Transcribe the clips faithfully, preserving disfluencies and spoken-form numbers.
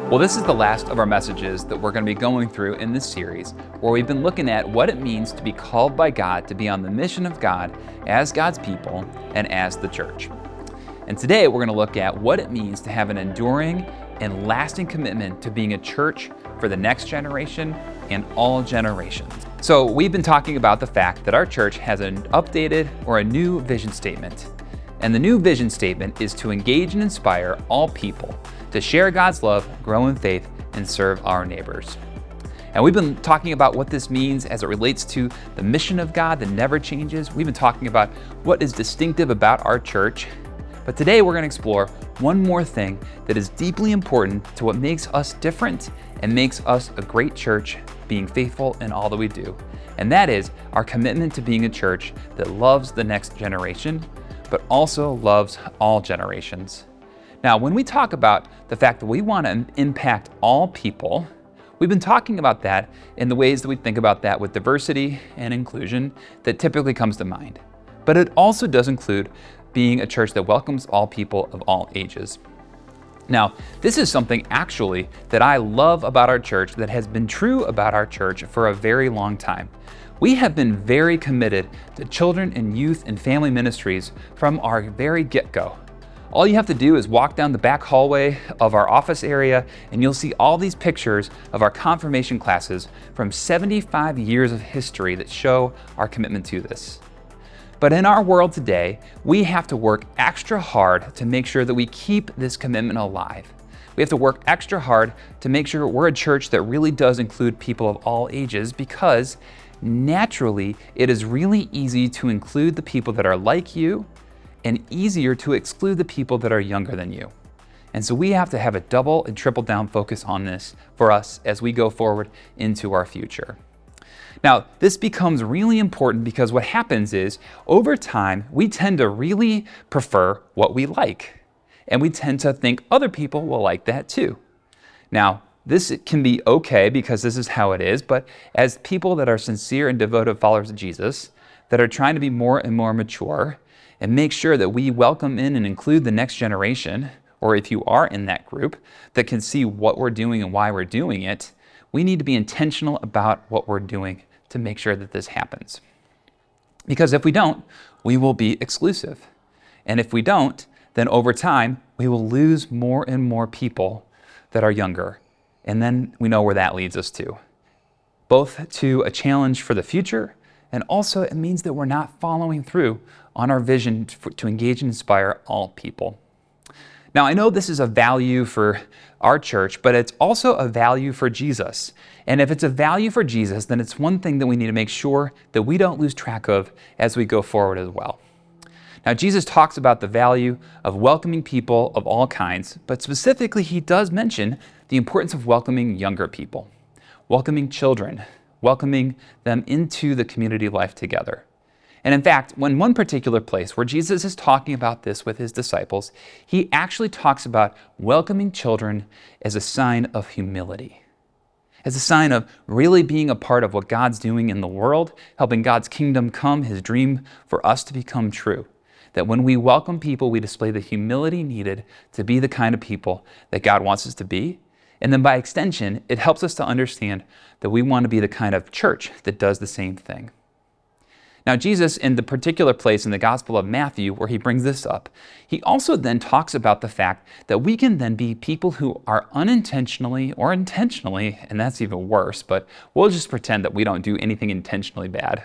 Well, this is the last of our messages that we're going to be going through in this series, where we've been looking at what it means to be called by God to be on the mission of God as God's people and as the church. And today we're going to look at what it means to have an enduring and lasting commitment to being a church for the next generation and all generations. So we've been talking about the fact that our church has an updated or a new vision statement. And the new vision statement is to engage and inspire all people to share God's love, grow in faith, and serve our neighbors. And we've been talking about what this means as it relates to the mission of God that never changes. We've been talking about what is distinctive about our church. But today we're going to explore one more thing that is deeply important to what makes us different and makes us a great church, being faithful in all that we do. And that is our commitment to being a church that loves the next generation, but also loves all generations. Now, when we talk about the fact that we want to impact all people, we've been talking about that in the ways that we think about that with diversity and inclusion that typically comes to mind. But it also does include being a church that welcomes all people of all ages. Now, this is something actually that I love about our church that has been true about our church for a very long time. We have been very committed to children and youth and family ministries from our very get-go. All you have to do is walk down the back hallway of our office area and you'll see all these pictures of our confirmation classes from seventy-five years of history that show our commitment to this. But in our world today, we have to work extra hard to make sure that we keep this commitment alive. We have to work extra hard to make sure we're a church that really does include people of all ages, because naturally it is really easy to include the people that are like you and easier to exclude the people that are younger than you. And so we have to have a double and triple down focus on this for us as we go forward into our future. Now, this becomes really important because what happens is, over time, we tend to really prefer what we like. And we tend to think other people will like that too. Now, this can be okay because this is how it is, but as people that are sincere and devoted followers of Jesus, that are trying to be more and more mature, and make sure that we welcome in and include the next generation, or if you are in that group, that can see what we're doing and why we're doing it, we need to be intentional about what we're doing to make sure that this happens. Because if we don't, we will be exclusive. And if we don't, then over time, we will lose more and more people that are younger. And then we know where that leads us to. Both to a challenge for the future, and also it means that we're not following through on our vision to, to engage and inspire all people. Now, I know this is a value for our church, but it's also a value for Jesus. And if it's a value for Jesus, then it's one thing that we need to make sure that we don't lose track of as we go forward as well. Now, Jesus talks about the value of welcoming people of all kinds, but specifically he does mention the importance of welcoming younger people, welcoming children, welcoming them into the community life together. And in fact, when one particular place where Jesus is talking about this with his disciples, he actually talks about welcoming children as a sign of humility, as a sign of really being a part of what God's doing in the world, helping God's kingdom come, his dream for us to become true. That when we welcome people, we display the humility needed to be the kind of people that God wants us to be. And then by extension, it helps us to understand that we want to be the kind of church that does the same thing. Now, Jesus, in the particular place in the Gospel of Matthew where he brings this up, he also then talks about the fact that we can then be people who are unintentionally or intentionally, and that's even worse, but we'll just pretend that we don't do anything intentionally bad,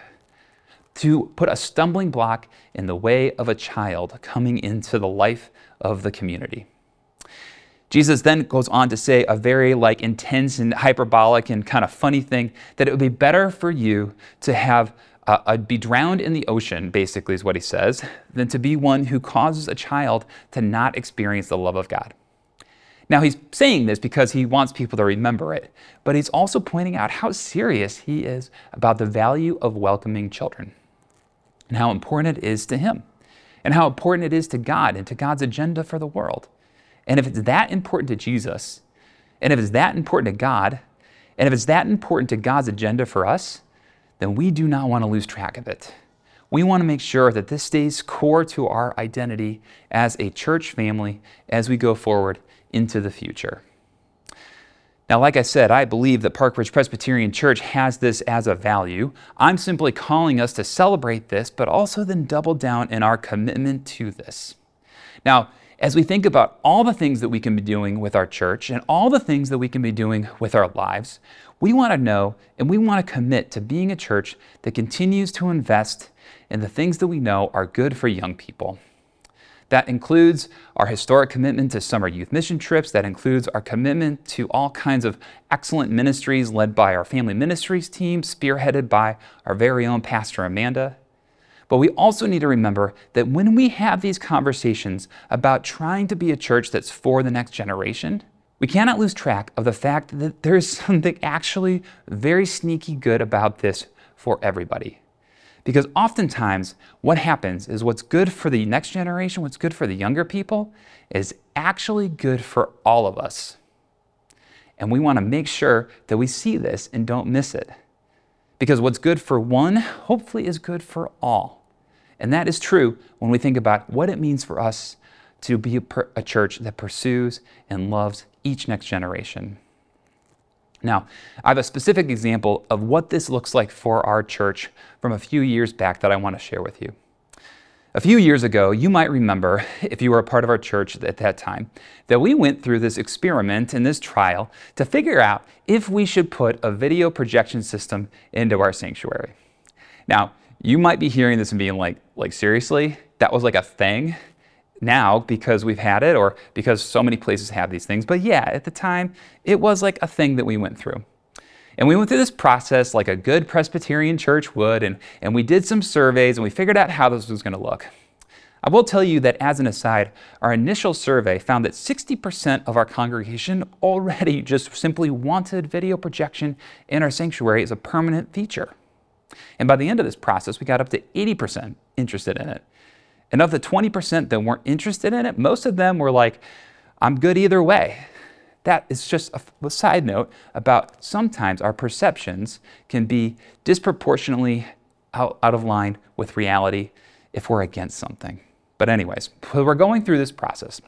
to put a stumbling block in the way of a child coming into the life of the community. Jesus then goes on to say a very like intense and hyperbolic and kind of funny thing, that it would be better for you to have uh, uh, be drowned in the ocean, basically is what he says, than to be one who causes a child to not experience the love of God. Now, he's saying this because he wants people to remember it, but he's also pointing out how serious he is about the value of welcoming children and how important it is to him and how important it is to God and to God's agenda for the world. And if it's that important to Jesus, and if it's that important to God, and if it's that important to God's agenda for us, then we do not want to lose track of it. We want to make sure that this stays core to our identity as a church family as we go forward into the future. Now, like I said, I believe that Park Ridge Presbyterian Church has this as a value. I'm simply calling us to celebrate this, but also then double down in our commitment to this. Now, as we think about all the things that we can be doing with our church and all the things that we can be doing with our lives, we want to know and we want to commit to being a church that continues to invest in the things that we know are good for young people. That includes our historic commitment to summer youth mission trips. That includes our commitment to all kinds of excellent ministries led by our family ministries team, spearheaded by our very own Pastor Amanda. But we also need to remember that when we have these conversations about trying to be a church that's for the next generation, we cannot lose track of the fact that there is something actually very sneaky good about this for everybody. Because oftentimes what happens is what's good for the next generation, what's good for the younger people, is actually good for all of us. And we want to make sure that we see this and don't miss it. Because what's good for one, hopefully is good for all. And that is true when we think about what it means for us to be a, per- a church that pursues and loves each next generation. Now, I have a specific example of what this looks like for our church from a few years back that I want to share with you. A few years ago, you might remember, if you were a part of our church at that time, that we went through this experiment and this trial to figure out if we should put a video projection system into our sanctuary. Now, you might be hearing this and being like, like seriously? That was like a thing? Now, because we've had it or because so many places have these things. But yeah, at the time, it was like a thing that we went through. And we went through this process like a good Presbyterian church would, and, and we did some surveys and we figured out how this was going to look. I will tell you that as an aside, our initial survey found that sixty percent of our congregation already just simply wanted video projection in our sanctuary as a permanent feature. And by the end of this process, we got up to eighty percent interested in it. And of the twenty percent that weren't interested in it, most of them were like, I'm good either way. That is just a, a side note about sometimes our perceptions can be disproportionately out, out of line with reality if we're against something. But anyways, we're going through this process.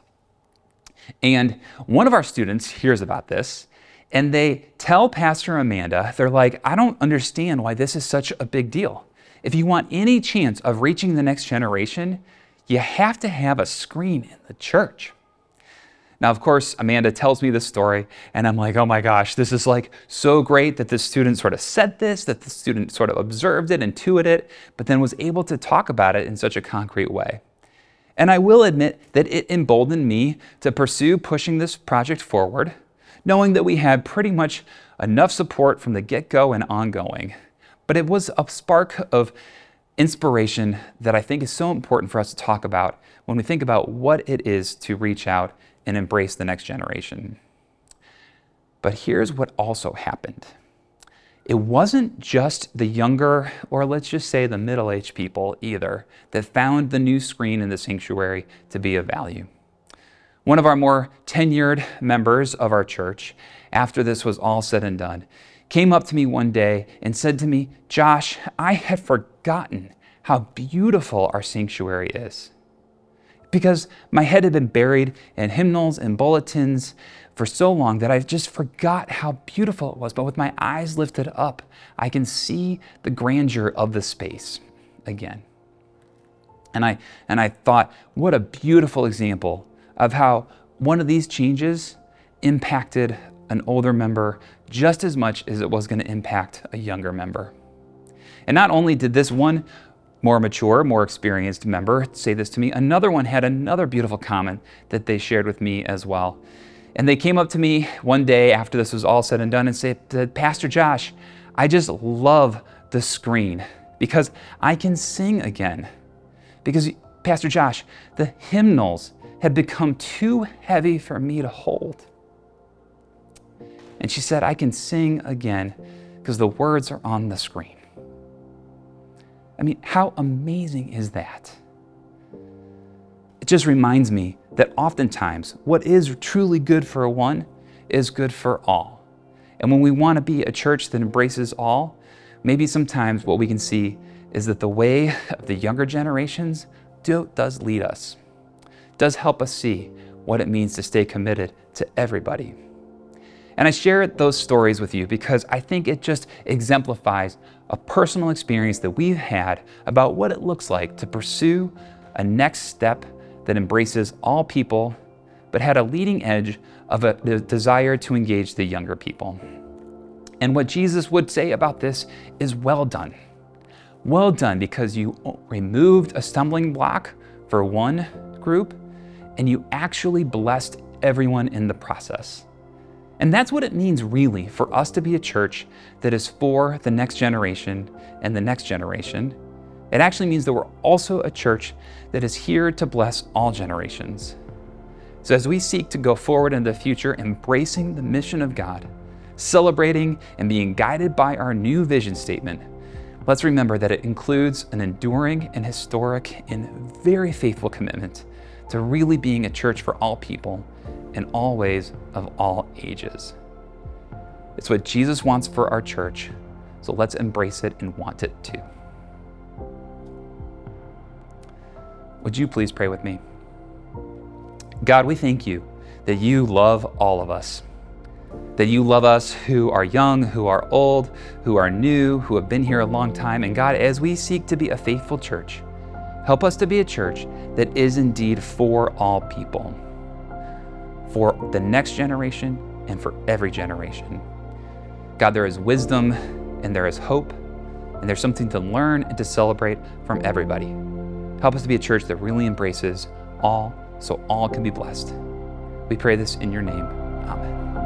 And one of our students hears about this, and they tell Pastor Amanda, they're like, I don't understand why this is such a big deal. If you want any chance of reaching the next generation, you have to have a screen in the church. Now, of course, Amanda tells me this story, and I'm like, oh my gosh, this is like so great that the student sort of said this, that the student sort of observed it, intuited it, but then was able to talk about it in such a concrete way. And I will admit that it emboldened me to pursue pushing this project forward, knowing that we had pretty much enough support from the get-go and ongoing. But it was a spark of inspiration that I think is so important for us to talk about when we think about what it is to reach out and embrace the next generation. But here's what also happened. It wasn't just the younger, or let's just say the middle-aged people either, that found the new screen in the sanctuary to be of value. One of our more tenured members of our church, after this was all said and done, came up to me one day and said to me, Josh, I had forgotten how beautiful our sanctuary is. Because my head had been buried in hymnals and bulletins for so long that I just forgot how beautiful it was. But with my eyes lifted up, I can see the grandeur of the space again. And I, and I thought, what a beautiful example of how one of these changes impacted an older member just as much as it was going to impact a younger member. And not only did this one more mature, more experienced member say this to me, another one had another beautiful comment that they shared with me as well. And they came up to me one day after this was all said and done and said, Pastor Josh, I just love the screen because I can sing again. Because, Pastor Josh, the hymnals had become too heavy for me to hold. And she said, I can sing again because the words are on the screen. I mean, how amazing is that? It just reminds me that oftentimes what is truly good for one is good for all. And when we want to be a church that embraces all, maybe sometimes what we can see is that the way of the younger generations do, does lead us, does help us see what it means to stay committed to everybody. And I share those stories with you because I think it just exemplifies a personal experience that we've had about what it looks like to pursue a next step that embraces all people, but had a leading edge of a the desire to engage the younger people. And what Jesus would say about this is, well done. Well done, because you removed a stumbling block for one group and you actually blessed everyone in the process. And that's what it means really for us to be a church that is for the next generation and the next generation. It actually means that we're also a church that is here to bless all generations. So as we seek to go forward in the future, embracing the mission of God, celebrating and being guided by our new vision statement, let's remember that it includes an enduring and historic and very faithful commitment to really being a church for all people in all ways of all ages. It's what Jesus wants for our church, so let's embrace it and want it too. Would you please pray with me? God, we thank you that you love all of us, that you love us who are young, who are old, who are new, who have been here a long time. And God, as we seek to be a faithful church, help us to be a church that is indeed for all people, for the next generation and for every generation. God, there is wisdom and there is hope, and there's something to learn and to celebrate from everybody. Help us to be a church that really embraces all, so all can be blessed. We pray this in your name. Amen.